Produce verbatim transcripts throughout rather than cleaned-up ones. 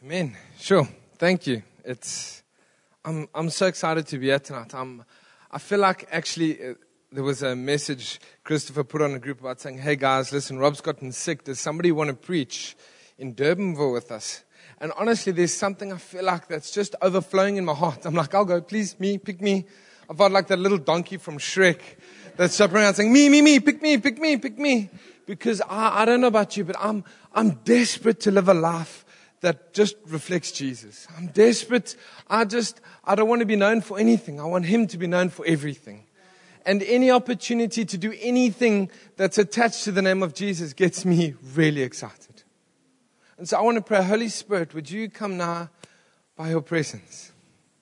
Amen. Sure. Thank you. It's I'm I'm so excited to be here tonight. I'm I feel like actually uh, there was a message Christopher put on a group about saying, "Hey guys, listen, Rob's gotten sick. Does somebody want to preach in Durbanville with us?" And honestly, there's something I feel like that's just overflowing in my heart. I'm like, I'll go, please, me, pick me. I've got like that little donkey from Shrek that's jumping around saying, me, me, me, pick me, pick me, pick me. Because I, I don't know about you, but I'm I'm desperate to live a life that just reflects Jesus. I'm desperate. I just, I don't want to be known for anything. I want Him to be known for everything. And any opportunity to do anything that's attached to the name of Jesus gets me really excited. And so I want to pray, Holy Spirit, would you come now by your presence?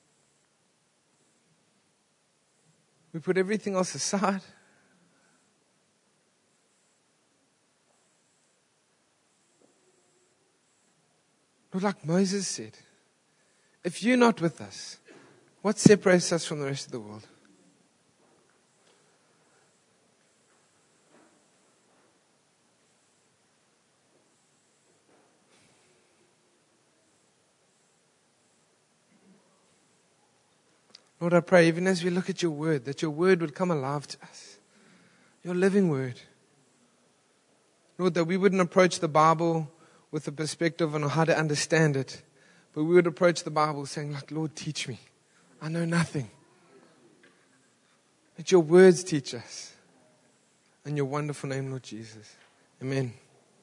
We put everything else aside. Lord, like Moses said, if you're not with us, what separates us from the rest of the world? Lord, I pray, even as we look at your word, that your word would come alive to us. Your living word. Lord, that we wouldn't approach the Bible with a perspective on how to understand it, but we would approach the Bible saying, like, Lord, teach me. I know nothing. Let your words teach us. In your wonderful name, Lord Jesus. Amen.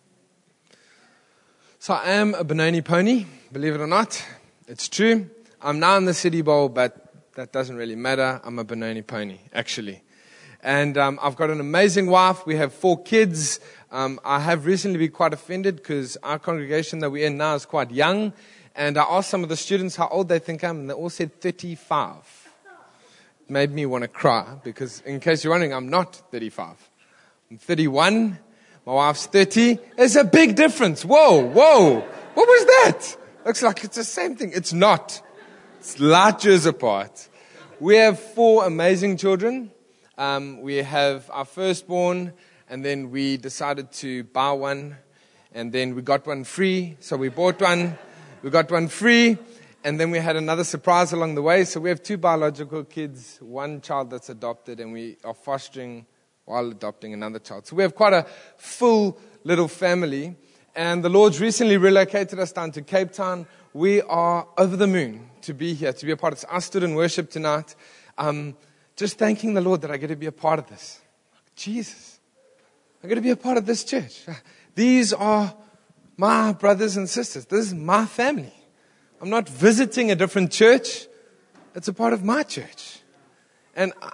So I am a Benoni pony, believe it or not. It's true. I'm now in the City Bowl, but that doesn't really matter. I'm a Benoni pony, actually. And um, I've got an amazing wife. We have four kids. Um, I have recently been quite offended because our congregation that we're in now is quite young. And I asked some of the students how old they think I am, and they all said thirty-five. It made me want to cry because, in case you're wondering, I'm not thirty-five. I'm thirty-one. My wife's thirty. There's a big difference. Whoa, whoa. What was that? Looks like it's the same thing. It's not. It's light years apart. We have four amazing children. Um, we have our firstborn, and then we decided to buy one, and then we got one free. So we bought one, we got one free, and then we had another surprise along the way. So we have two biological kids, one child that's adopted, and we are fostering while adopting another child. So we have quite a full little family. And the Lord's recently relocated us down to Cape Town. We are over the moon to be here, to be a part of this. I stood in worship tonight, um, just thanking the Lord that I get to be a part of this. Jesus, I get to be a part of this church. These are my brothers and sisters. This is my family. I'm not visiting a different church. It's a part of my church. And I,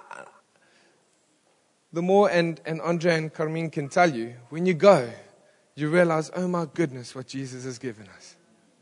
the more, and, and Andre and Carmine can tell you, when you go, you realize, oh my goodness, what Jesus has given us.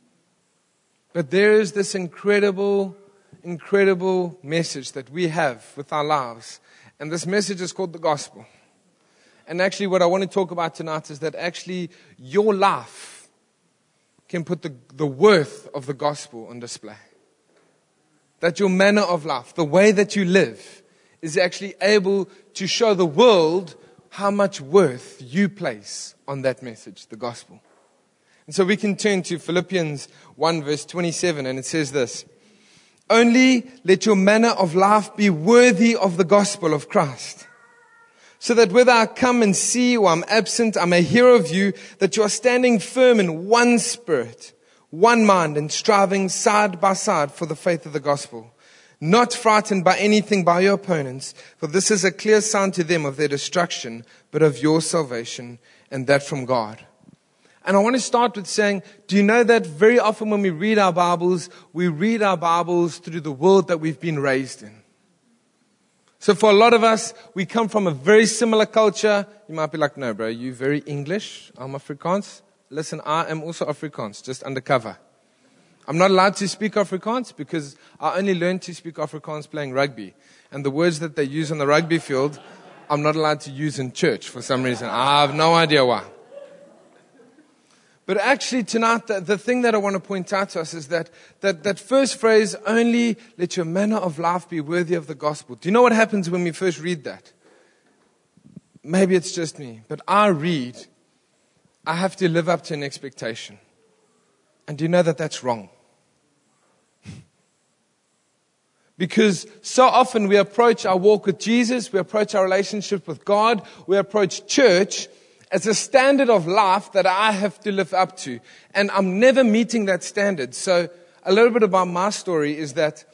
But there is this incredible, incredible message that we have with our lives. And this message is called the gospel. And actually what I want to talk about tonight is that actually your life can put the, the worth of the gospel on display. That your manner of life, the way that you live, is actually able to show the world how much worth you place on that message, the gospel. And so we can turn to Philippians one verse twenty-seven, and it says this: only let your manner of life be worthy of the gospel of Christ, so that whether I come and see or I'm absent, I may hear of you that you are standing firm in one spirit, one mind, and striving side by side for the faith of the gospel, not frightened by anything by your opponents, for this is a clear sign to them of their destruction, but of your salvation, and that from God. And I want to start with saying, do you know that very often when we read our Bibles, we read our Bibles through the world that we've been raised in? So for a lot of us, we come from a very similar culture. You might be like, no, bro, you're very English. I'm Afrikaans. Listen, I am also Afrikaans, just undercover. I'm not allowed to speak Afrikaans because I only learned to speak Afrikaans playing rugby. And the words that they use on the rugby field, I'm not allowed to use in church for some reason. I have no idea why. But actually tonight, the, the thing that I want to point out to us is that, that that first phrase, only let your manner of life be worthy of the gospel. Do you know what happens when we first read that? Maybe it's just me, but I read, I have to live up to an expectation. And do you know that that's wrong? Because so often we approach our walk with Jesus, we approach our relationship with God, we approach church as a standard of life that I have to live up to. And I'm never meeting that standard. So a little bit about my story is that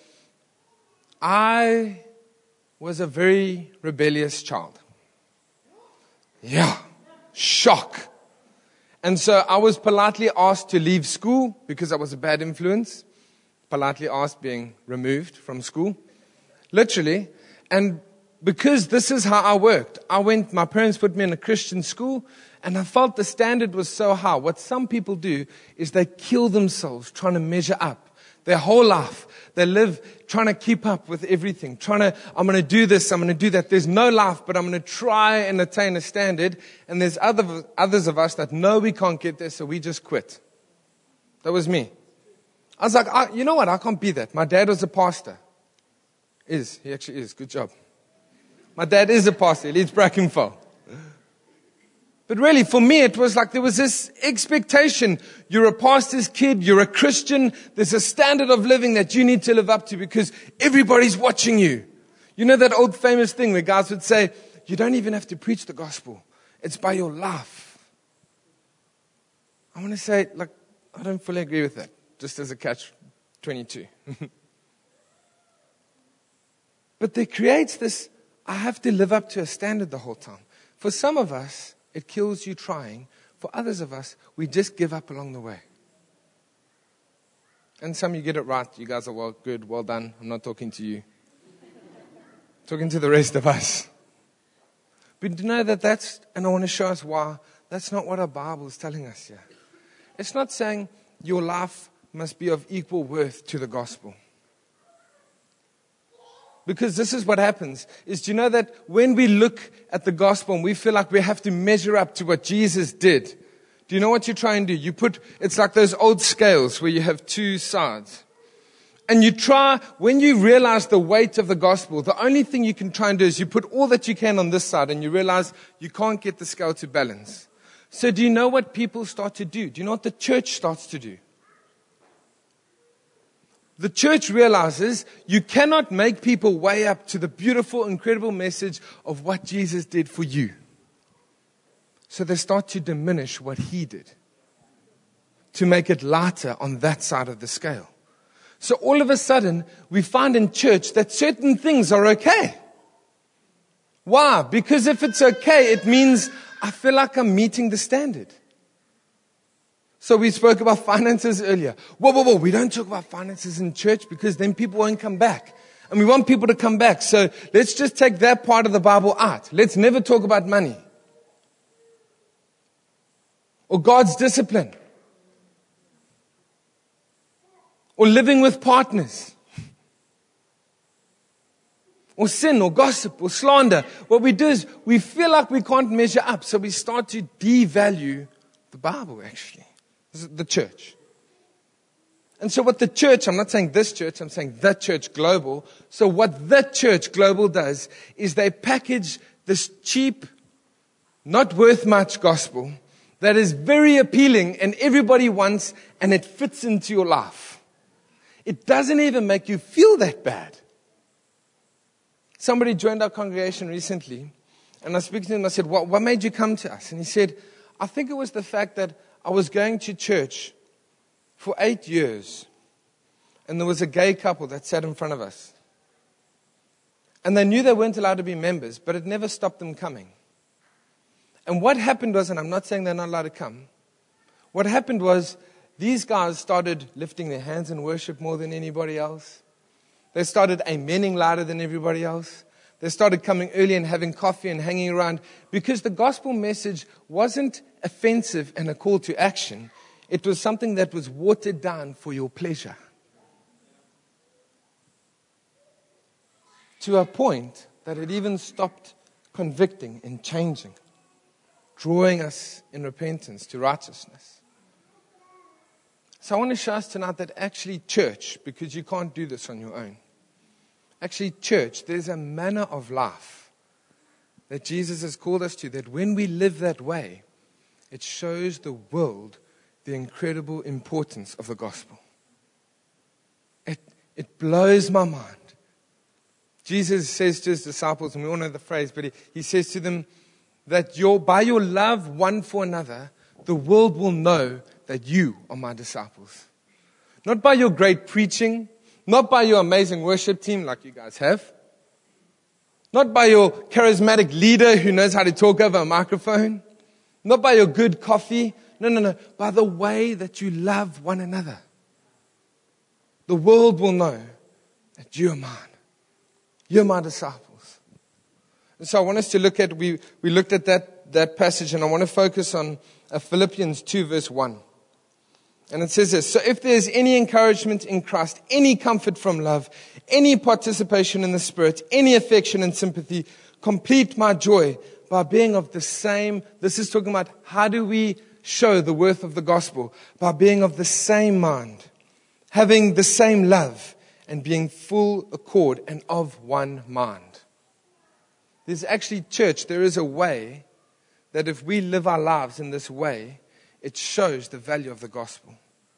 I was a very rebellious child. Yeah, shock. And so I was politely asked to leave school because I was a bad influence. Politely asked, being removed from school. Literally. And because this is how I worked, I went, my parents put me in a Christian school, and I felt the standard was so high. What some people do is they kill themselves trying to measure up. Their whole life, they live trying to keep up with everything. Trying to, I'm going to do this, I'm going to do that. There's no life, but I'm going to try and attain a standard. And there's other others of us that know we can't get there, so we just quit. That was me. I was like, I, you know what? I can't be that. My dad was a pastor. Is. He actually is. Good job. My dad is a pastor. He leads Brackenfell. But really, for me, it was like there was this expectation. You're a pastor's kid. You're a Christian. There's a standard of living that you need to live up to because everybody's watching you. You know that old famous thing where guys would say, you don't even have to preach the gospel. It's by your life. I want to say, like, I don't fully agree with that. Just as a catch twenty-two. But there creates this, I have to live up to a standard the whole time. For some of us, it kills you trying. For others of us, we just give up along the way. And some of you get it right. You guys are well, good, well done. I'm not talking to you. I'm talking to the rest of us. But you know that that's, and I want to show us why, that's not what our Bible is telling us here. It's not saying your life must be of equal worth to the gospel. Because this is what happens, is do you know that when we look at the gospel and we feel like we have to measure up to what Jesus did, do you know what you try and do? You put, it's like those old scales where you have two sides. And you try, when you realize the weight of the gospel, the only thing you can try and do is you put all that you can on this side and you realize you can't get the scale to balance. So do you know what people start to do? Do you know what the church starts to do? The church realizes you cannot make people weigh up to the beautiful, incredible message of what Jesus did for you. So they start to diminish what he did, to make it lighter on that side of the scale. So all of a sudden, we find in church that certain things are okay. Why? Because if it's okay, it means I feel like I'm meeting the standard. So we spoke about finances earlier. Whoa, whoa, whoa. We don't talk about finances in church because then people won't come back. And we want people to come back. So let's just take that part of the Bible out. Let's never talk about money. Or God's discipline. Or living with partners. Or sin, or gossip, or slander. What we do is we feel like we can't measure up. So we start to devalue the Bible, actually. The church. And so what the church, I'm not saying this church, I'm saying the church global. So what the church global does is they package this cheap, not worth much gospel that is very appealing and everybody wants and it fits into your life. It doesn't even make you feel that bad. Somebody joined our congregation recently and I spoke to him and I said, what, what made you come to us? And he said, I think it was the fact that I was going to church for eight years, and there was a gay couple that sat in front of us. And they knew they weren't allowed to be members, but it never stopped them coming. And what happened was, and I'm not saying they're not allowed to come, what happened was these guys started lifting their hands in worship more than anybody else. They started amening louder than everybody else. They started coming early and having coffee and hanging around because the gospel message wasn't offensive and a call to action. It was something that was watered down for your pleasure. To a point that it even stopped convicting and changing, drawing us in repentance to righteousness. So I want to show us tonight that actually church, because you can't do this on your own. Actually, church, there's a manner of life that Jesus has called us to, that when we live that way, it shows the world the incredible importance of the gospel. It, it blows my mind. Jesus says to his disciples, and we all know the phrase, but he, he says to them that your, by your love one for another, the world will know that you are my disciples. Not by your great preaching, not by your amazing worship team like you guys have, not by your charismatic leader who knows how to talk over a microphone, not by your good coffee, no, no, no, by the way that you love one another. The world will know that you are mine. You're my disciples. And so I want us to look at, we, we looked at that, that passage, and I want to focus on uh, Philippians two verse one. And it says this: so if there's any encouragement in Christ, any comfort from love, any participation in the Spirit, any affection and sympathy, complete my joy by being of the same, this is talking about how do we show the worth of the gospel? By being of the same mind, having the same love, and being full accord and of one mind. There's actually, church, there is a way that if we live our lives in this way, it shows the value of the gospel.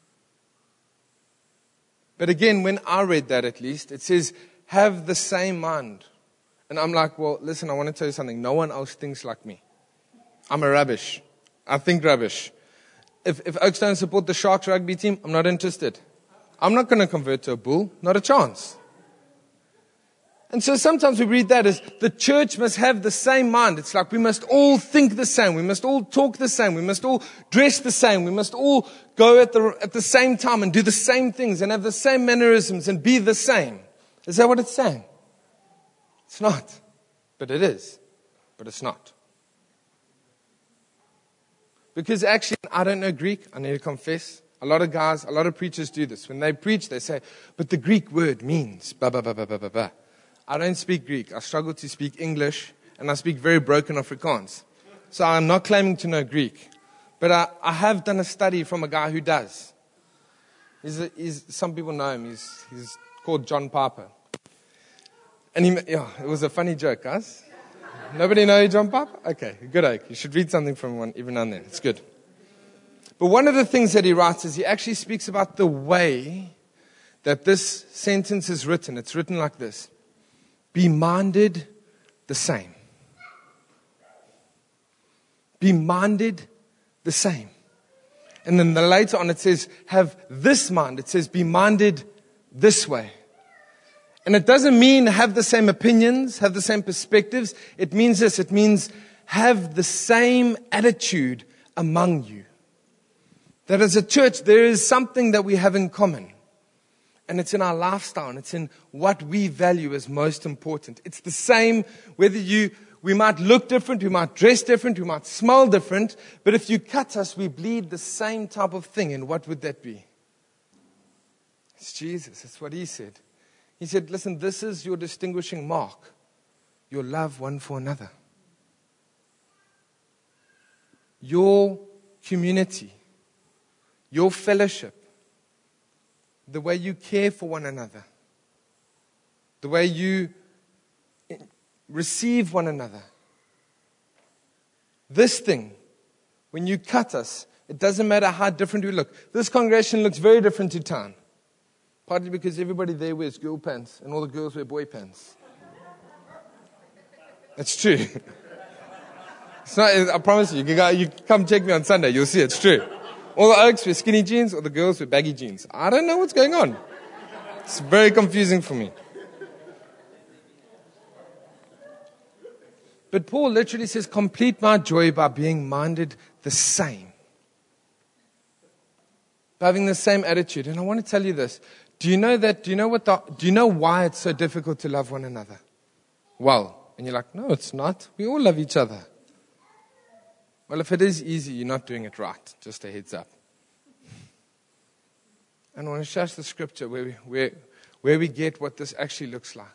But again, when I read that at least, it says, have the same mind. And I'm like, well, listen, I want to tell you something. No one else thinks like me. I'm a rubbish. I think rubbish. If, if Oaks don't support the Sharks rugby team, I'm not interested. I'm not going to convert to a bull. Not a chance. And so sometimes we read that as the church must have the same mind. It's like we must all think the same. We must all talk the same. We must all dress the same. We must all go at the, at the same time and do the same things and have the same mannerisms and be the same. Is that what it's saying? It's not. But it is. But it's not. Because actually, I don't know Greek. I need to confess. A lot of guys, a lot of preachers do this. When they preach, they say, but the Greek word means ba ba ba ba ba ba ba. I don't speak Greek. I struggle to speak English, and I speak very broken Afrikaans. So I'm not claiming to know Greek. But I, I have done a study from a guy who does. He's a, he's, some people know him. He's, he's called John Piper. And he, yeah, it was a funny joke, guys. Nobody know John Piper? Okay, good oak. You should read something from one every now and then. It's good. But one of the things that he writes is he actually speaks about the way that this sentence is written. It's written like this: be minded the same. Be minded the same. And then the later on it says, have this mind. It says, be minded this way. And it doesn't mean have the same opinions, have the same perspectives. It means this. It means have the same attitude among you. That as a church, there is something that we have in common. And it's in our lifestyle, and it's in what we value as most important. It's the same whether you, we might look different, we might dress different, we might smell different, but if you cut us, we bleed the same type of thing. And what would that be? It's Jesus. That's what he said. He said, listen, this is your distinguishing mark. Your love one for another. Your community. Your fellowship. The way you care for one another. The way you receive one another. This thing, when you cut us, it doesn't matter how different we look. This congregation looks very different to town. Partly because everybody there wears girl pants and all the girls wear boy pants. That's true. It's not, I promise you, you, can go, you come check me on Sunday, you'll see it's true. All the Oaks wear skinny jeans, or the girls wear baggy jeans. I don't know what's going on. It's very confusing for me. But Paul literally says, complete my joy by being minded the same. By having the same attitude. And I want to tell you this. Do you know that, do you know what the, do you know why it's so difficult to love one another? Well, and you're like, no, it's not. We all love each other. Well, if it is easy, you're not doing it right. Just a heads up. And I want to show us the scripture where we, where, where we get what this actually looks like.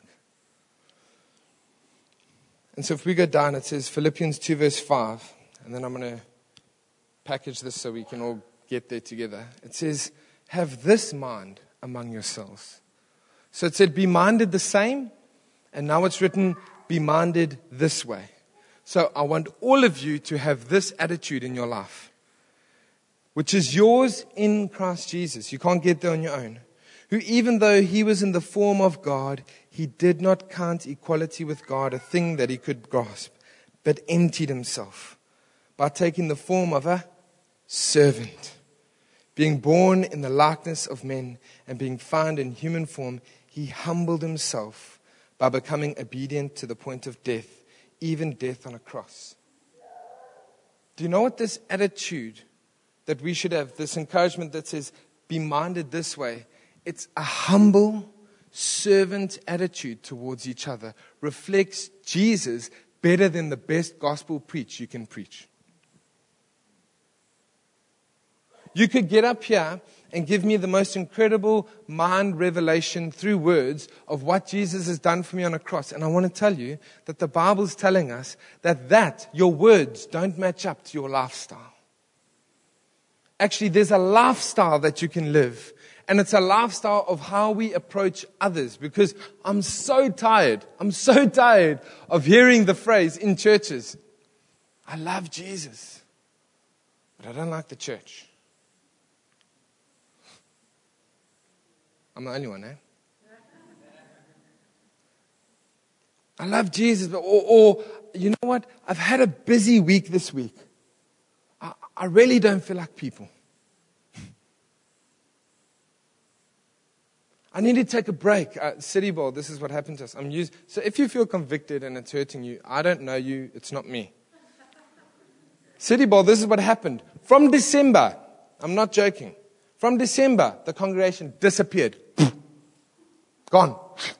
And so if we go down, it says Philippians two verse five. And then I'm going to package this so we can all get there together. It says, have this mind among yourselves. So it said, be minded the same. And now it's written, be minded this way. So I want all of you to have this attitude in your life. which is yours in Christ Jesus. You can't get there on your own. Who, even though he was in the form of God, he did not count equality with God a thing that he could grasp, but emptied himself by taking the form of a servant. Being born in the likeness of men and being found in human form, he humbled himself by becoming obedient to the point of death, even death on a cross. Do you know what this attitude that we should have, this encouragement that says, be minded this way, it's a humble servant attitude towards each other, reflects Jesus better than the best gospel preach you can preach. You could get up here and give me the most incredible mind revelation through words of what Jesus has done for me on a cross. And I want to tell you that the Bible's telling us that that, your words, don't match up to your lifestyle. Actually, there's a lifestyle that you can live. And it's a lifestyle of how we approach others. Because I'm so tired, I'm so tired of hearing the phrase in churches, I love Jesus, but I don't like the church. I'm the only one, eh? I love Jesus, but, or, or, you know what? I've had a busy week this week. I, I really don't feel like people. I need to take a break. Uh, City Bowl, this is what happened to us. I'm used, so if you feel convicted and it's hurting you, I don't know you, it's not me. City Bowl, this is what happened. From December, I'm not joking. From December, the congregation disappeared. Gone.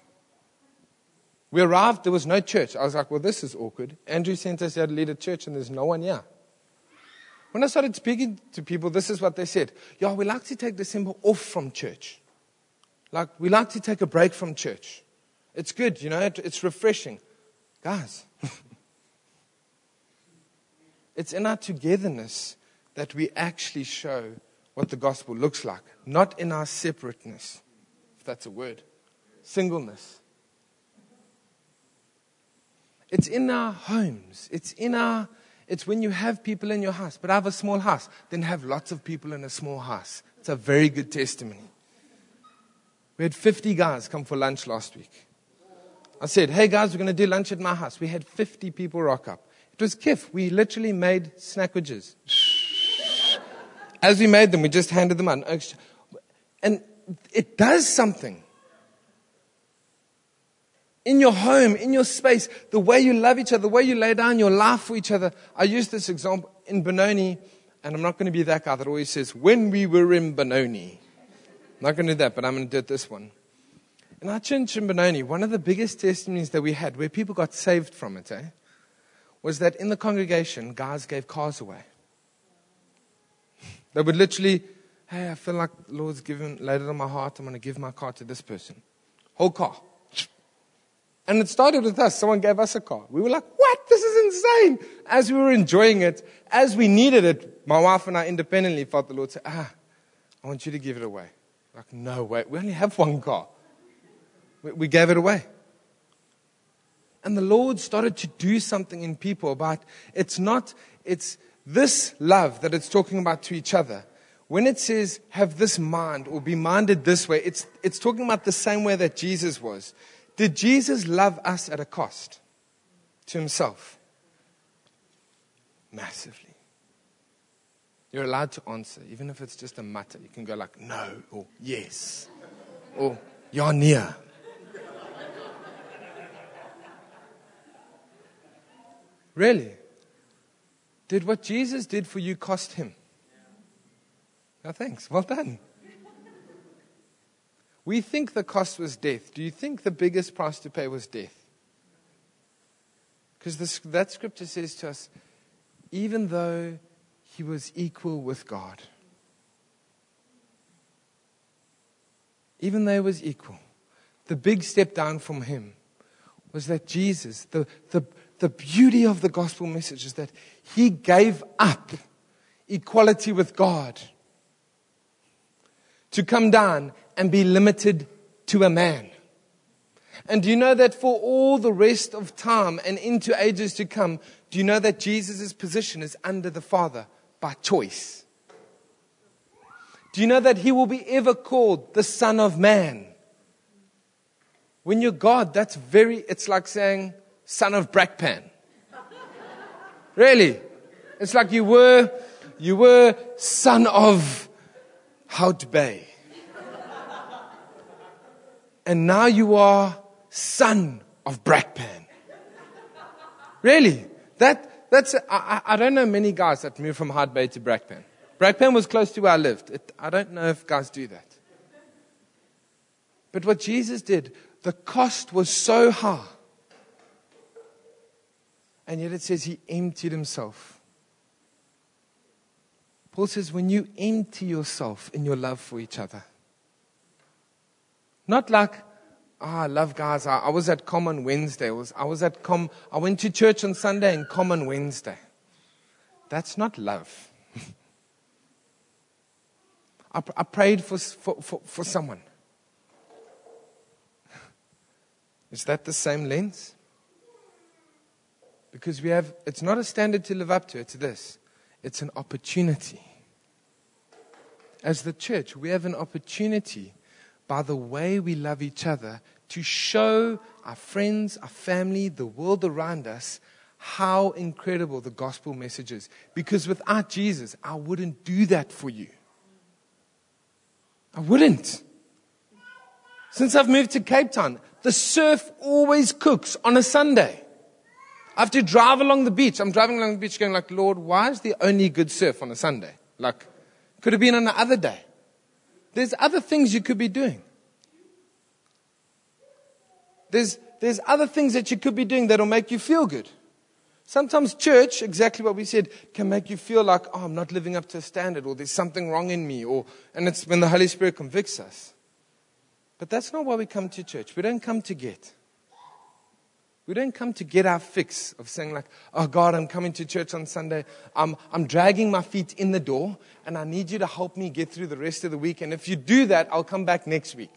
We arrived, there was no church. I was like, well, this is awkward. Andrew sent us here to lead a church and there's no one here. When I started speaking to people, this is what they said. Yeah, we like to take December off from church. Like, we like to take a break from church. It's good, you know, it, it's refreshing. Guys, it's in our togetherness that we actually show what the gospel looks like. Not in our separateness, if that's a word. Singleness. It's in our homes. It's in our, it's when you have people in your house. But I have a small house. Then have lots of people in a small house. It's a very good testimony. We had fifty guys come for lunch last week. I said, hey guys, we're going to do lunch at my house. We had fifty people rock up. It was kiff. We literally made snackages. As we made them, we just handed them out. And it does something. In your home, in your space, the way you love each other, the way you lay down your life for each other. I use this example in Benoni, and I'm not going to be that guy that always says, when we were in Benoni. I'm not going to do that, but I'm going to do it this one. In our church in Benoni, one of the biggest testimonies that we had, where people got saved from it, eh, was that in the congregation, guys gave cars away. They would literally, hey, I feel like the Lord's given, laid it on my heart, I'm going to give my car to this person. Whole car. And it started with us. Someone gave us a car. We were like, what? This is insane. As we were enjoying it, as we needed it, my wife and I independently felt the Lord say, ah, I want you to give it away. Like, no way. We only have one car. We, we gave it away. And the Lord started to do something in people about, it's not, it's this love that it's talking about to each other. When it says, have this mind or be minded this way, it's, it's talking about the same way that Jesus was. Did Jesus love us at a cost to himself? Massively. You're allowed to answer, even if it's just a mutter. You can go like, no, or yes, or you're near. Really? Did what Jesus did for you cost him? No, thanks. Well done. We think the cost was death. Do you think the biggest price to pay was death? Because that scripture says to us, even though he was equal with God, even though he was equal, the big step down from him was that Jesus, the, the, the beauty of the gospel message is that he gave up equality with God to come down and be limited to a man. And do you know that for all the rest of time and into ages to come, do you know that Jesus' position is under the Father by choice? Do you know that He will be ever called the Son of Man? When you're God, that's very, it's like saying, Son of Brakpan. Really? It's like you were, you were Son of Hout Bay. And now you are Son of Brakpan. Really? That, that's, I, I don't know many guys that moved from Hout Bay to Brakpan. Brakpan was close to where I lived. It, I don't know if guys do that. But what Jesus did, the cost was so high. And yet it says He emptied Himself. Paul says when you empty yourself in your love for each other. Not like, oh, I love guys. I, I was at Com on Wednesday. I was, I was at Com. I went to church on Sunday and Com on Wednesday. That's not love. I, I prayed for, for, for, for someone. Is that the same lens? Because we have, it's not a standard to live up to, it's this. It's an opportunity. As the church, we have an opportunity by the way we love each other to show our friends, our family, the world around us how incredible the gospel message is. Because without Jesus, I wouldn't do that for you. I wouldn't. Since I've moved to Cape Town, the surf always cooks on a Sunday. I have to drive along the beach. I'm driving along the beach going like, Lord, why is the only good surf on a Sunday? Like, could have been on the other day. There's other things you could be doing. There's, there's other things that you could be doing that will make you feel good. Sometimes church, exactly what we said, can make you feel like, oh, I'm not living up to a standard, or there's something wrong in me, or and it's when the Holy Spirit convicts us. But that's not why we come to church. We don't come to get. We don't come to get our fix of saying like, oh God, I'm coming to church on Sunday. I'm, I'm dragging my feet in the door, and I need you to help me get through the rest of the week. And if you do that, I'll come back next week.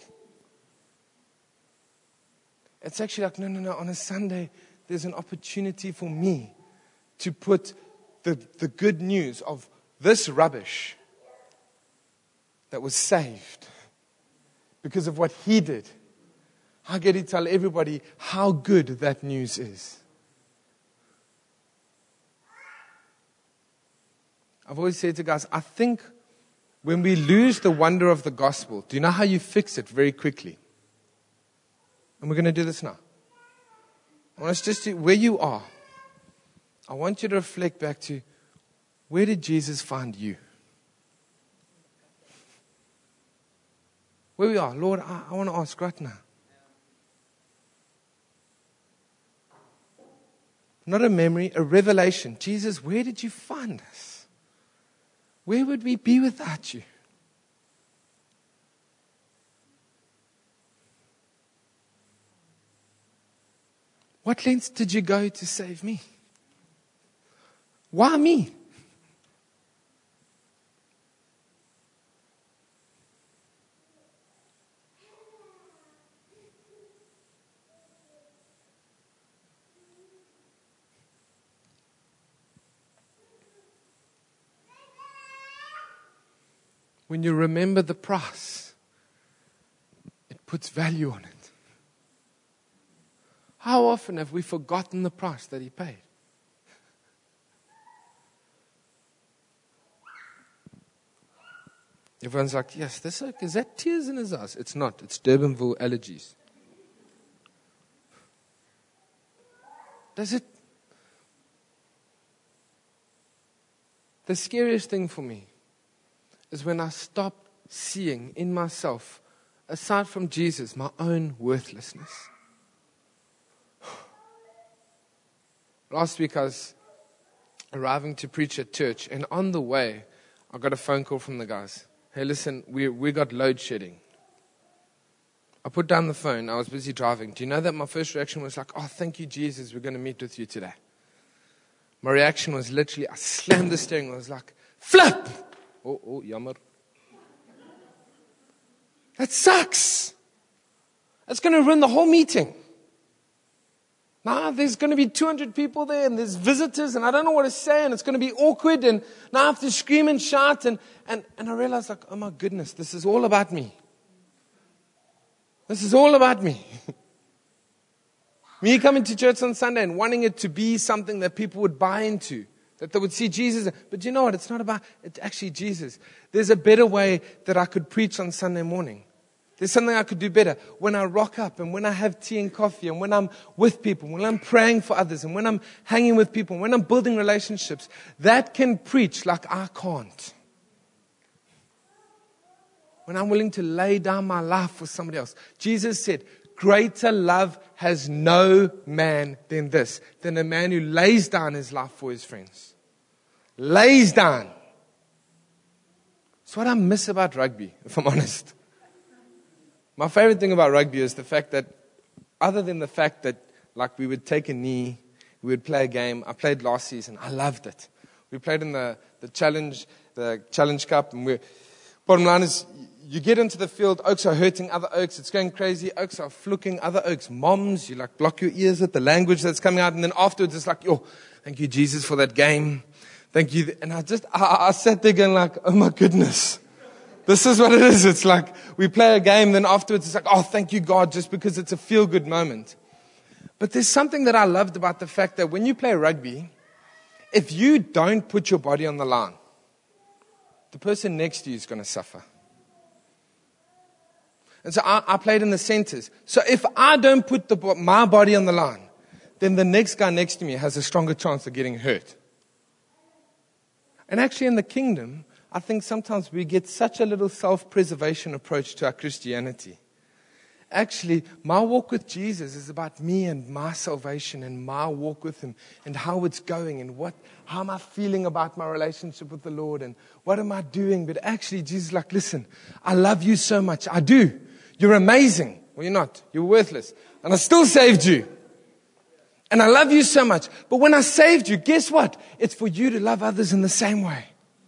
It's actually like, no, no, no. On a Sunday, there's an opportunity for me to put the, the good news of this rubbish that was saved because of what He did. I get to tell everybody how good that news is. I've always said to guys, I think when we lose the wonder of the gospel, do you know how you fix it very quickly? And we're going to do this now. I want us just to, where you are, I want you to reflect back to, where did Jesus find you? Where we are, Lord, I, I want to ask right now. Not a memory, a revelation. Jesus, where did you find us? Where would we be without you? What lengths did you go to save me? Why me? When you remember the price, it puts value on it. How often have we forgotten the price that He paid? Everyone's like, yes, this is that tears in his eyes? It's not. It's Durbanville allergies. Does it? The scariest thing for me is when I stop seeing in myself, aside from Jesus, my own worthlessness. Last week I was arriving to preach at church, and on the way I got a phone call from the guys. Hey, listen, we we got load shedding. I put down the phone. I was busy driving. Do you know that my first reaction was like, oh, thank you, Jesus, we're going to meet with you today. My reaction was literally, I slammed the steering wheel. I was like, flip! Oh, oh, jammer. That sucks. That's going to ruin the whole meeting. Now there's going to be two hundred people there and there's visitors and I don't know what to say and it's going to be awkward and now I have to scream and shout and, and, and I realized like, oh my goodness, this is all about me. This is all about me. Me coming to church on Sunday and wanting it to be something that people would buy into, that they would see Jesus. But you know what? It's not about, it's actually Jesus. There's a better way that I could preach on Sunday morning. There's something I could do better. When I rock up and when I have tea and coffee and when I'm with people, when I'm praying for others and when I'm hanging with people, when I'm building relationships, that can preach like I can't. When I'm willing to lay down my life for somebody else. Jesus said, greater love has no man than this, than a man who lays down his life for his friends. Lays down. It's what I miss about rugby, if I'm honest. My favorite thing about rugby is the fact that, other than the fact that, like, we would take a knee, we would play a game. I played last season. I loved it. We played in the, the challenge, the challenge cup, and we're, bottom line is, you get into the field, oaks are hurting other oaks, it's going crazy, oaks are fluking other oaks, moms, you like block your ears at the language that's coming out, and then afterwards it's like, oh, thank you Jesus for that game, thank you, and I just, I, I sat there going like, oh my goodness, this is what it is. It's like, we play a game, then afterwards it's like, oh, thank you God, just because it's a feel-good moment. But there's something that I loved about the fact that when you play rugby, if you don't put your body on the line, the person next to you is going to suffer. And so I, I played in the centers. So if I don't put the, my body on the line, then the next guy next to me has a stronger chance of getting hurt. And actually in the kingdom, I think sometimes we get such a little self-preservation approach to our Christianity. Actually, my walk with Jesus is about me and my salvation and my walk with Him and how it's going and what, how am I feeling about my relationship with the Lord and what am I doing? But actually, Jesus is like, listen, I love you so much. I do. You're amazing. Well, you're not. You're worthless. And I still saved you. And I love you so much. But when I saved you, guess what? It's for you to love others in the same way.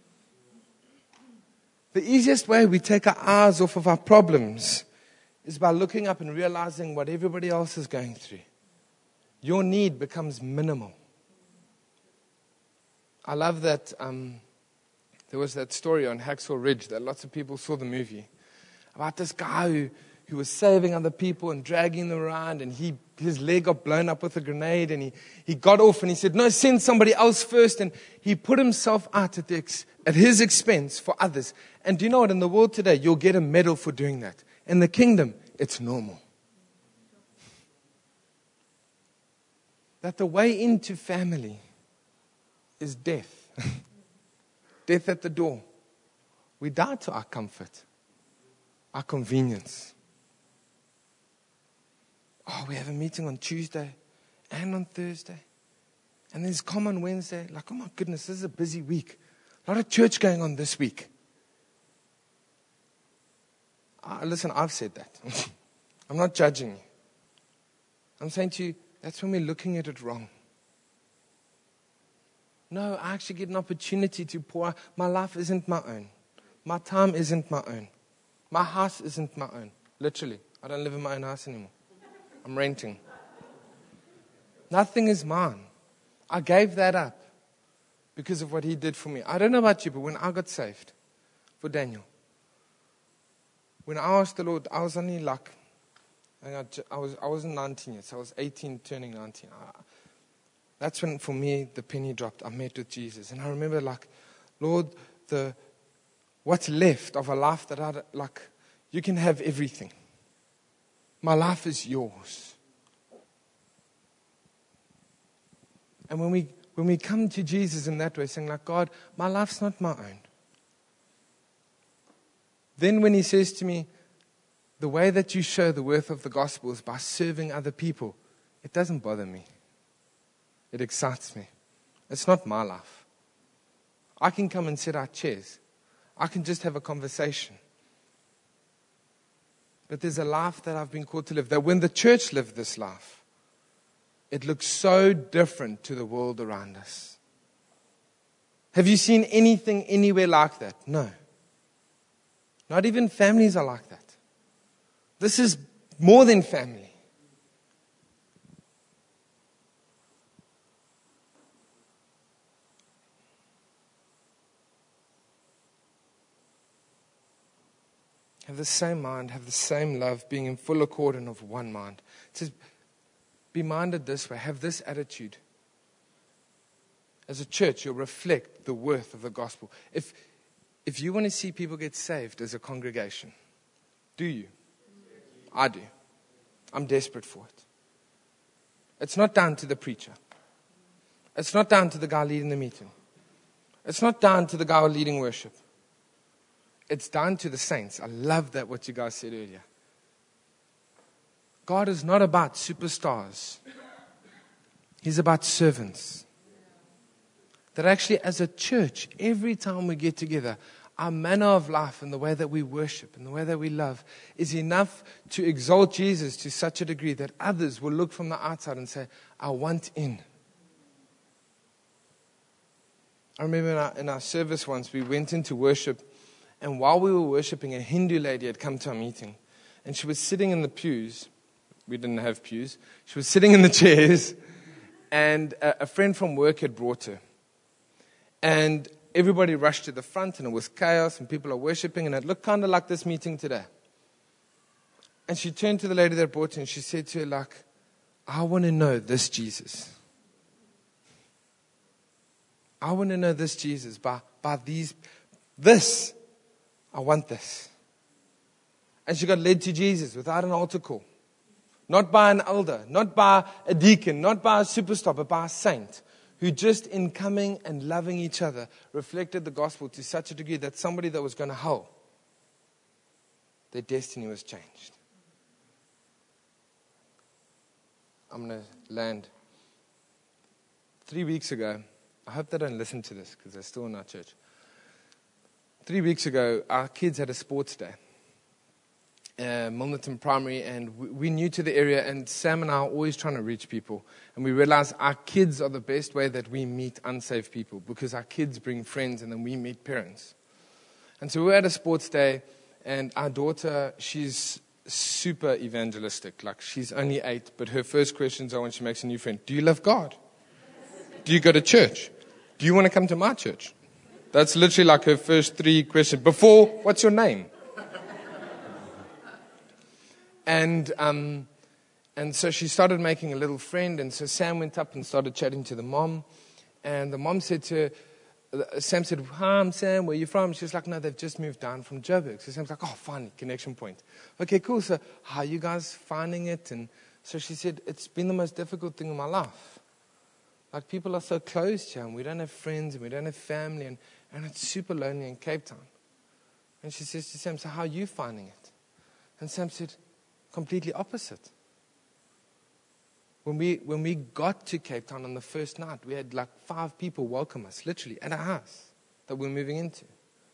The easiest way we take our eyes off of our problems is by looking up and realizing what everybody else is going through. Your need becomes minimal. I love that um, there was that story on Hacksaw Ridge that lots of people saw the movie about this guy who, who was saving other people and dragging them around, and he his leg got blown up with a grenade, and he, he got off and he said, no, send somebody else first, and he put himself out at, the ex, at his expense for others. And do you know what? In the world today, you'll get a medal for doing that. In the kingdom, it's normal. That the way into family is death. Death at the door. We die to our comfort, our convenience. Oh, we have a meeting on Tuesday and on Thursday. And there's come on Wednesday. Like, oh my goodness, this is a busy week. A lot of church going on this week. Uh, listen, I've said that. I'm not judging you. I'm saying to you, that's when we're looking at it wrong. No, I actually get an opportunity to pour out. My life isn't my own. My time isn't my own. My house isn't my own. Literally, I don't live in my own house anymore. I'm renting. Nothing is mine. I gave that up because of what He did for me. I don't know about you, but when I got saved, for Daniel, when I asked the Lord, I was only like, I was I wasn't nineteen yet, so I was eighteen, turning nineteen. I, that's when, for me, the penny dropped. I met with Jesus, and I remember, like, Lord, the what's left of a life that I like, you can have everything. My life is yours. And when we when we come to Jesus in that way, saying like, God, my life's not my own. Then when He says to me, the way that you show the worth of the gospel is by serving other people, it doesn't bother me. It excites me. It's not my life. I can come and sit out chairs. I can just have a conversation. But there's a life that I've been called to live. That when the church lived this life, it looks so different to the world around us. Have you seen anything anywhere like that? No. Not even families are like that. This is more than family. Have the same mind, have the same love, being in full accord and of one mind. It says, be minded this way, have this attitude. As a church, you'll reflect the worth of the gospel. If, if you want to see people get saved as a congregation, do you? I do. I'm desperate for it. It's not down to the preacher. It's not down to the guy leading the meeting. It's not down to the guy leading worship. It's down to the saints. I love that what you guys said earlier. God is not about superstars. He's about servants. That actually as a church, every time we get together, our manner of life and the way that we worship and the way that we love is enough to exalt Jesus to such a degree that others will look from the outside and say, I want in. I remember in our, in our service once, we went into worship, and while we were worshiping, a Hindu lady had come to our meeting, and she was sitting in the pews. We didn't have pews. She was sitting in the chairs, and a, a friend from work had brought her. And everybody rushed to the front, and it was chaos, and people are worshiping, and it looked kind of like this meeting today. And she turned to the lady that brought her, and she said to her, like, I want to know this Jesus. I want to know this Jesus by, by these, this. I want this. And she got led to Jesus without an altar call. Not by an elder, not by a deacon, not by a superstar, but by a saint who just in coming and loving each other reflected the gospel to such a degree that somebody that was going to hell, their destiny was changed. I'm going to land. Three weeks ago, I hope they don't listen to this because they're still in our church. Three weeks ago, our kids had a sports day. Uh, Milnerton Primary, and we, we're new to the area, and Sam and I are always trying to reach people. And we realize our kids are the best way that we meet unsaved people, because our kids bring friends and then we meet parents. And so we were at a sports day, and our daughter, she's super evangelistic. Like, she's only eight, but her first questions are when she makes a new friend, do you love God? Do you go to church? Do you want to come to my church? That's literally like her first three questions. Before, what's your name? And um, and so she started making a little friend. And so Sam went up and started chatting to the mom. And the mom said to her, Sam said, hi, I'm Sam, where are you from? She's like, no, they've just moved down from Joburg. So Sam's like, oh, finally, connection point. Okay, cool. So how are you guys finding it? And so she said, it's been the most difficult thing in my life. Like, people are so closed here, and we don't have friends, and we don't have family, and, and it's super lonely in Cape Town. And she says to Sam, so how are you finding it? And Sam said, completely opposite. When we when we got to Cape Town on the first night, we had like five people welcome us, literally, at our house that we're moving into.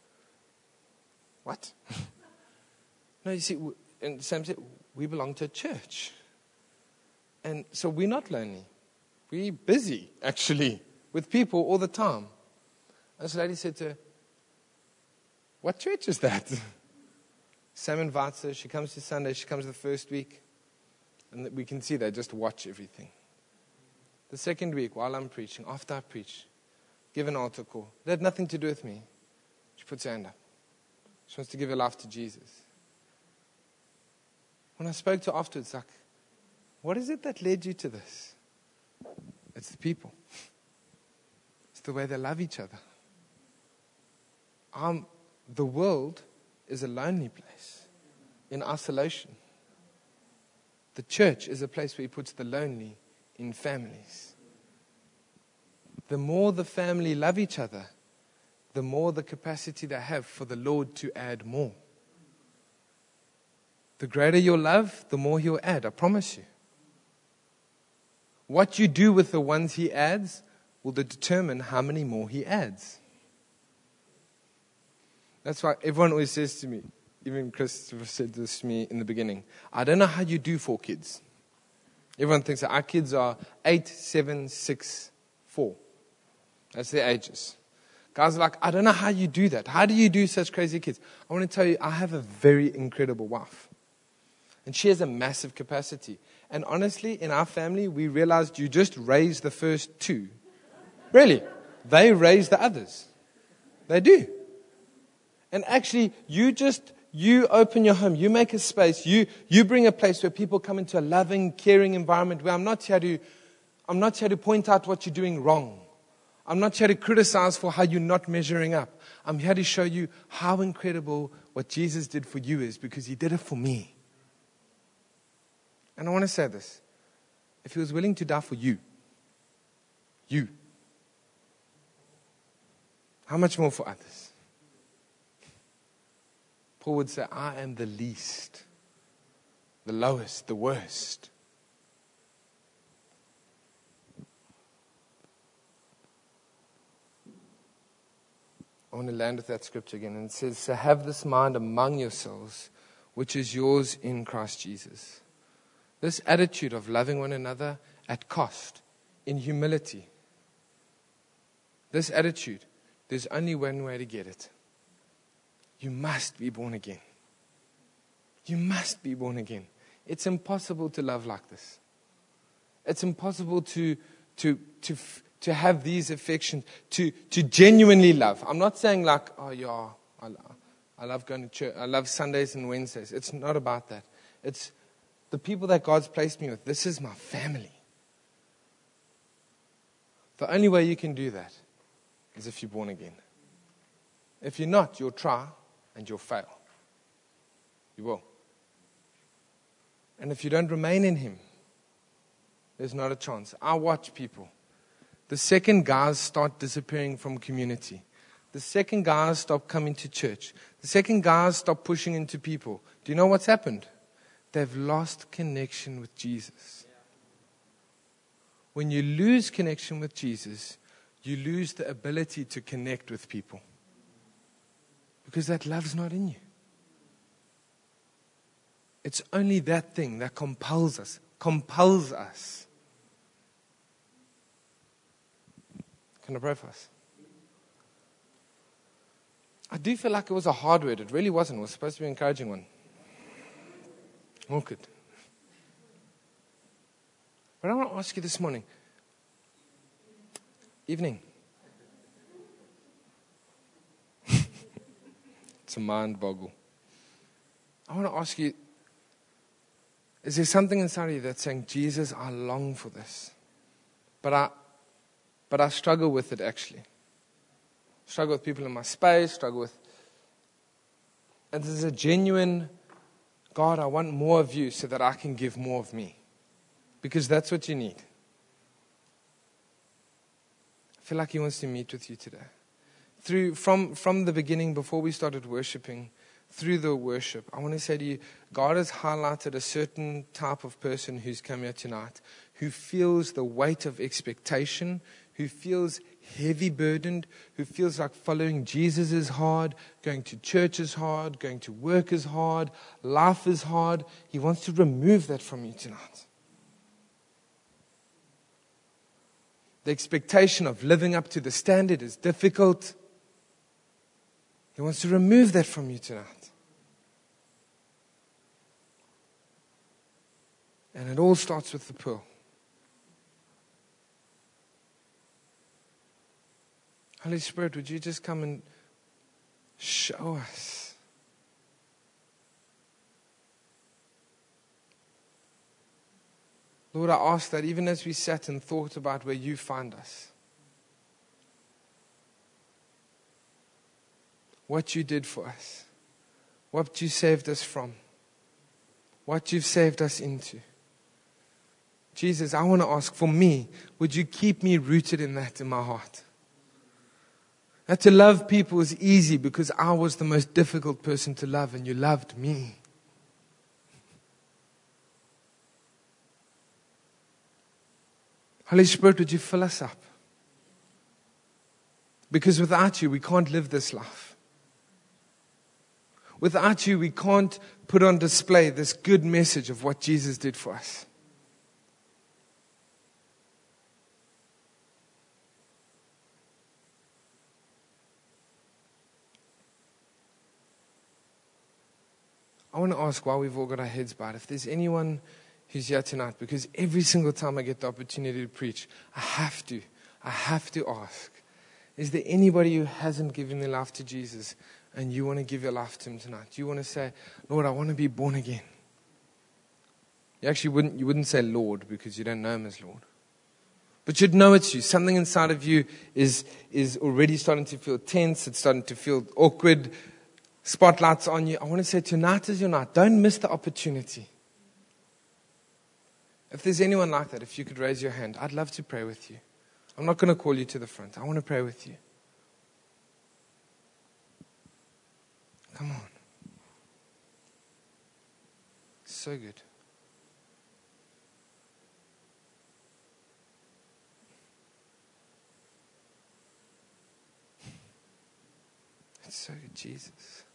What? No, you see, and Sam said, we belong to a church. And so we're not lonely. We're busy, actually, with people all the time. And this lady said to her, what church is that? Sam invites her. She comes to Sunday. She comes the first week. And we can see they just watch everything. The second week, while I'm preaching, after I preach, give an altar call. It had nothing to do with me. She puts her hand up. She wants to give her life to Jesus. When I spoke to her afterwards, like, what is it that led you to this? It's the people. It's the way they love each other. Um, the world is a lonely place, in isolation. The church is a place where he puts the lonely in families. The more the family love each other, the more the capacity they have for the Lord to add more. The greater your love, the more he'll add, I promise you. What you do with the ones he adds will determine how many more he adds. That's why everyone always says to me, even Christopher said this to me in the beginning, I don't know how you do four kids. Everyone thinks that our kids are eight, seven, six, four. That's their ages. Guys are like, I don't know how you do that. How do you do such crazy kids? I want to tell you, I have a very incredible wife. And she has a massive capacity. And honestly, in our family, we realized you just raise the first two. Really. They raise the others. They do. And actually, you just you open your home, you make a space, you, you bring a place where people come into a loving, caring environment where I'm not here to, I'm not here to point out what you're doing wrong. I'm not here to criticize for how you're not measuring up. I'm here to show you how incredible what Jesus did for you is, because He did it for me. And I want to say this. If He was willing to die for you, you, how much more for others? Paul would say, I am the least, the lowest, the worst. I want to land with that scripture again. And it says, so have this mind among yourselves, which is yours in Christ Jesus. This attitude of loving one another at cost, in humility. This attitude, there's only one way to get it. You must be born again. You must be born again. It's impossible to love like this. It's impossible to to to to have these affections, to to genuinely love. I'm not saying like, oh yeah, I, I love going to church. I love Sundays and Wednesdays. It's not about that. It's the people that God's placed me with. This is my family. The only way you can do that is if you're born again. If you're not, you'll try and you'll fail. You will. And if you don't remain in Him, there's not a chance. I watch people. The second guys start disappearing from community, the second guys stop coming to church, the second guys stop pushing into people, do you know what's happened? They've lost connection with Jesus. When you lose connection with Jesus, you lose the ability to connect with people. Because that love's not in you. It's only that thing that compels us, compels us. Can I pray for us? I do feel like it was a hard word. It really wasn't. It was supposed to be an encouraging one. Awkward. But I want to ask you this morning. Evening. It's a mind boggle. I want to ask you, is there something inside of you that's saying, Jesus, I long for this. But I but I struggle with it actually. Struggle with people in my space, struggle with... And there's a genuine, God, I want more of you so that I can give more of me. Because that's what you need. I feel like He wants to meet with you today. Through from, from the beginning, before we started worshiping, through the worship, I want to say to you, God has highlighted a certain type of person who's come here tonight, who feels the weight of expectation, who feels heavy burdened, who feels like following Jesus is hard, going to church is hard, going to work is hard, life is hard. He wants to remove that from you tonight. The expectation of living up to the standard is difficult. He wants to remove that from you tonight. And it all starts with the pearl. Holy Spirit, would you just come and show us? Lord, I ask that even as we sat and thought about where you find us, what you did for us, what you saved us from, what you've saved us into. Jesus, I want to ask for me, would you keep me rooted in that in my heart? That to love people is easy because I was the most difficult person to love and you loved me. Holy Spirit, would you fill us up? Because without you, we can't live this life. Without you, we can't put on display this good message of what Jesus did for us. I want to ask, while we've all got our heads bowed, if there's anyone who's here tonight, because every single time I get the opportunity to preach, I have to, I have to ask, is there anybody who hasn't given their life to Jesus and you want to give your life to Him tonight. You want to say, Lord, I want to be born again. You actually wouldn't, you wouldn't say Lord because you don't know Him as Lord. But you'd know it's you. Something inside of you is, is already starting to feel tense. It's starting to feel awkward. Spotlights on you. I want to say tonight is your night. Don't miss the opportunity. If there's anyone like that, if you could raise your hand, I'd love to pray with you. I'm not going to call you to the front. I want to pray with you. Come on. So good. It's so good, Jesus.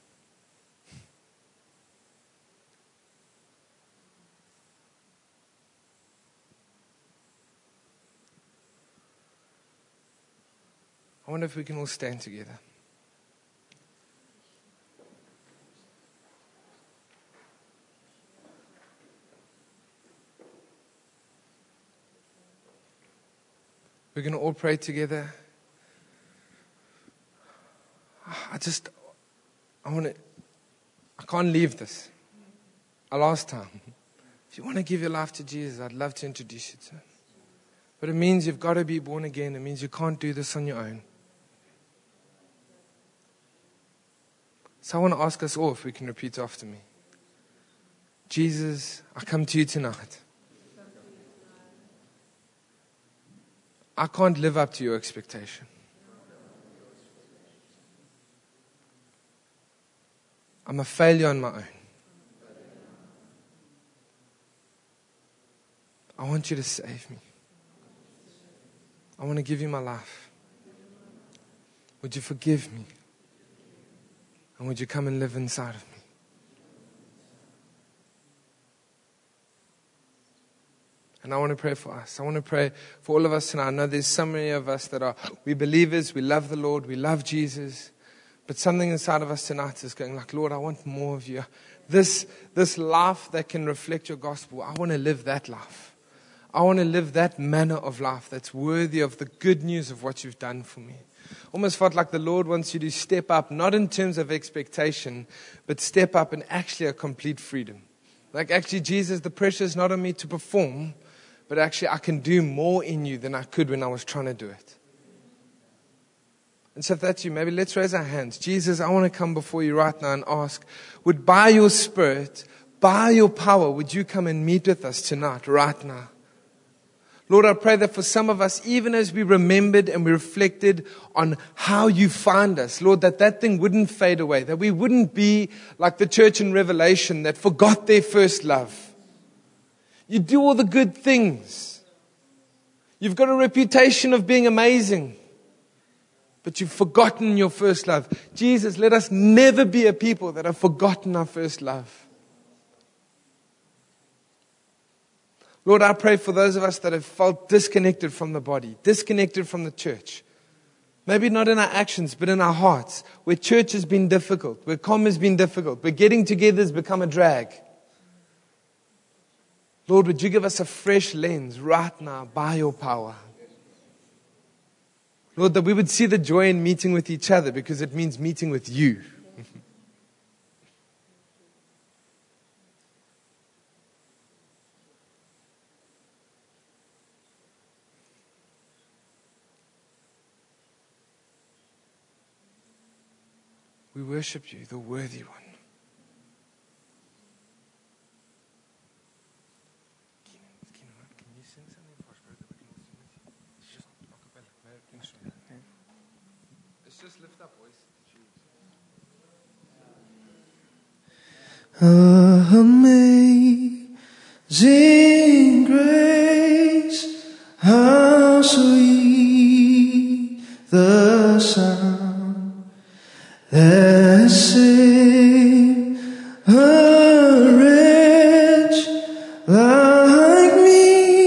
I wonder if we can all stand together. We're going to all pray together. I just, I want to, I can't leave this. Our last time. If you want to give your life to Jesus, I'd love to introduce you to Him. But it means you've got to be born again. It means you can't do this on your own. So I want to ask us all if we can repeat after me. Jesus, I come to you tonight. I can't live up to your expectation. I'm a failure on my own. I want you to save me. I want to give you my life. Would you forgive me? And would you come and live inside of me? And I want to pray for us. I want to pray for all of us tonight. I know there's so many of us that are, we believers, we love the Lord, we love Jesus. But something inside of us tonight is going like, Lord, I want more of you. This, this life that can reflect your gospel, I want to live that life. I want to live that manner of life that's worthy of the good news of what you've done for me. Almost felt like the Lord wants you to step up, not in terms of expectation, but step up in actually a complete freedom. Like actually, Jesus, the pressure is not on me to perform, but actually I can do more in you than I could when I was trying to do it. And so if that's you, maybe let's raise our hands. Jesus, I want to come before you right now and ask, would by your Spirit, by your power, would you come and meet with us tonight, right now? Lord, I pray that for some of us, even as we remembered and we reflected on how you find us, Lord, that that thing wouldn't fade away, that we wouldn't be like the church in Revelation that forgot their first love. You do all the good things. You've got a reputation of being amazing, but you've forgotten your first love. Jesus, let us never be a people that have forgotten our first love. Lord, I pray for those of us that have felt disconnected from the body, disconnected from the church. Maybe not in our actions, but in our hearts, where church has been difficult, where comm has been difficult, where getting together has become a drag. Lord, would you give us a fresh lens right now by your power? Lord, that we would see the joy in meeting with each other because it means meeting with you. We worship you, the worthy one. Can you sing something for us, brother? It's just acapella. It's just lift up voice. Amazing grace, how sweet the sound that saved a wretch like me.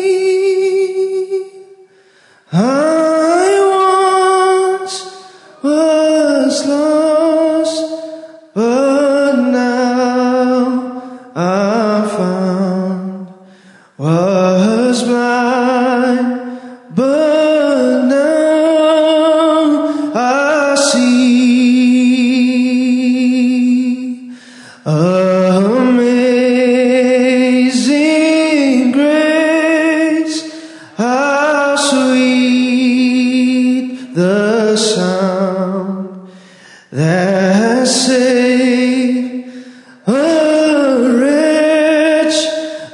I once was lost, but now I'm found. Was blind, but now I see.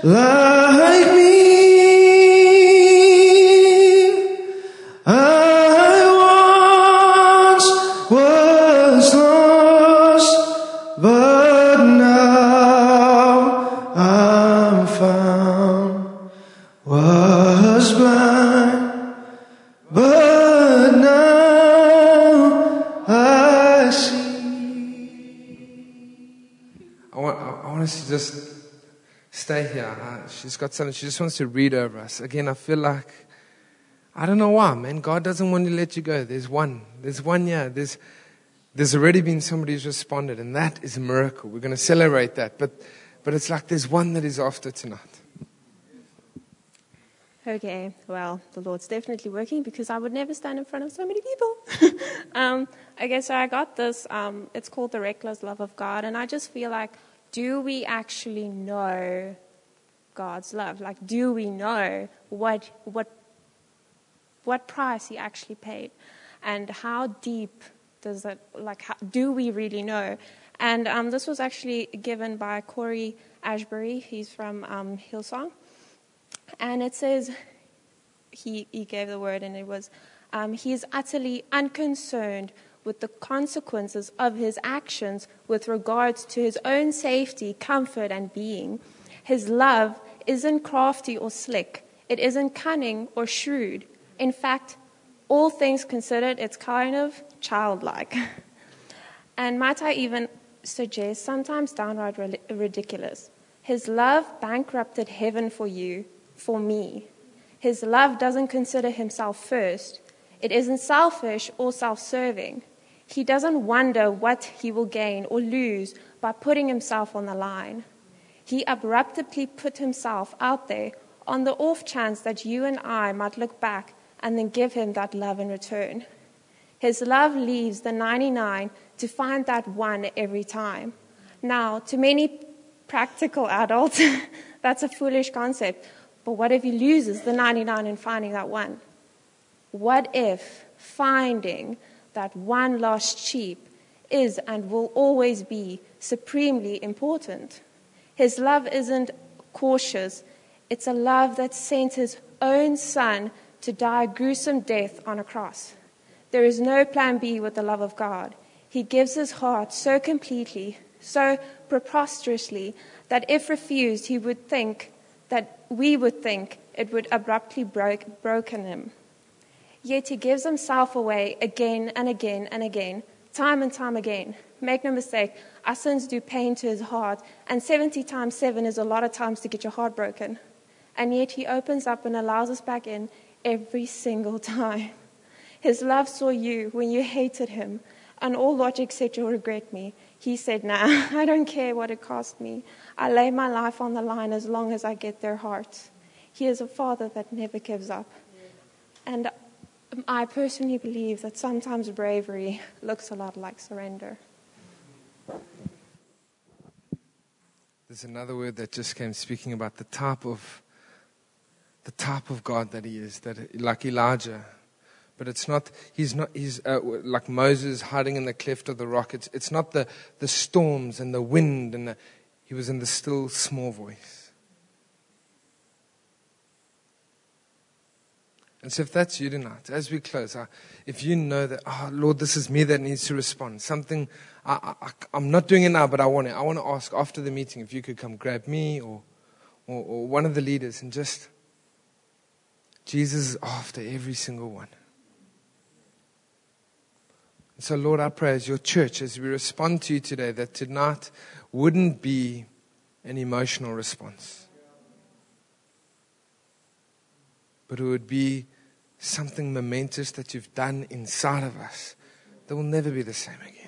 like me. I once was lost, but now I'm found. Was blind, but now I see. I want, I want us to just stay here. Uh, she's got something. She just wants to read over us. Again, I feel like, I don't know why, man. God doesn't want to let you go. There's one. There's one here. There's, there's already been somebody who's responded, and that is a miracle. We're going to celebrate that. But, but it's like there's one that is after tonight. Okay, well, the Lord's definitely working because I would never stand in front of so many people. um, okay, so I got this. Um, it's called The Reckless Love of God. And I just feel like, do we actually know God's love? Like, do we know what what what price He actually paid? And how deep does that, like, how, do we really know? And um, this was actually given by Corey Ashbury. He's from um, Hillsong. And it says, he, he gave the word, and it was, um, he is utterly unconcerned with the consequences of his actions with regards to his own safety, comfort, and being. His love isn't crafty or slick. It isn't cunning or shrewd. In fact, all things considered, it's kind of childlike. And might I even suggest, sometimes downright ridiculous. His love bankrupted heaven for you, for me. His love doesn't consider himself first. It isn't selfish or self-serving. He doesn't wonder what he will gain or lose by putting himself on the line. He abruptly put himself out there on the off chance that you and I might look back and then give him that love in return. His love leaves the ninety-nine to find that one every time. Now, to many practical adults, that's a foolish concept. But what if he loses the ninety-nine in finding that one? What if finding that one lost sheep is and will always be supremely important? His love isn't cautious. It's a love that sent his own son to die a gruesome death on a cross. There is no plan B with the love of God. He gives his heart so completely, so preposterously, that if refused, he would think that we would think it would abruptly break broken him. Yet he gives himself away again and again and again, time and time again. Make no mistake, our sins do pain to his heart, and seventy times seven is a lot of times to get your heart broken. And yet he opens up and allows us back in every single time. His love saw you when you hated him, and all logic said you'll regret me. He said, nah, I don't care what it cost me. I lay my life on the line as long as I get their hearts. He is a father that never gives up. And I personally believe that sometimes bravery looks a lot like surrender. There's another word that just came speaking about the type of the type of God that he is, that like Elijah. But it's not, he's not, he's uh, like Moses hiding in the cleft of the rock. It's, it's not the, the storms and the wind. and the, He was in the still, small voice. And so if that's you tonight, as we close, uh, if you know that, oh, Lord, this is me that needs to respond. Something, I, I, I'm not doing it now, but I want it. I want to ask after the meeting if you could come grab me or, or, or one of the leaders and just, Jesus is after every single one. So, Lord, I pray as your church, as we respond to you today, that tonight wouldn't be an emotional response, but it would be something momentous that you've done inside of us that will never be the same again.